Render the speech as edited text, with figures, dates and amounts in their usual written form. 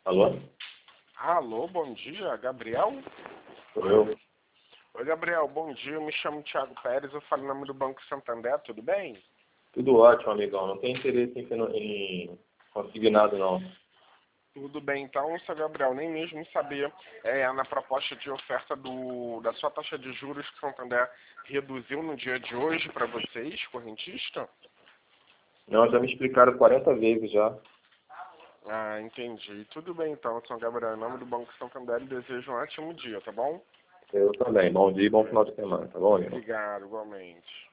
Alô? Alô, bom dia, Gabriel? Sou eu? Oi, Gabriel, bom dia. Eu me chamo Thiago Pérez, eu falo em nome do Banco Santander, tudo bem? Tudo ótimo, amigão. Não tem interesse em conseguir nada, não. Tudo bem, então, seu Gabriel, nem mesmo sabia na proposta de oferta da sua taxa de juros que o Santander reduziu no dia de hoje para vocês, correntista? Não, já me explicaram 40 vezes já. Ah, entendi. Tudo bem, então, seu Gabriel, em nome do Banco Santander, eu desejo um ótimo dia, tá bom? Eu também. Bom dia e bom final de semana, tá bom, amigão? Obrigado, igualmente.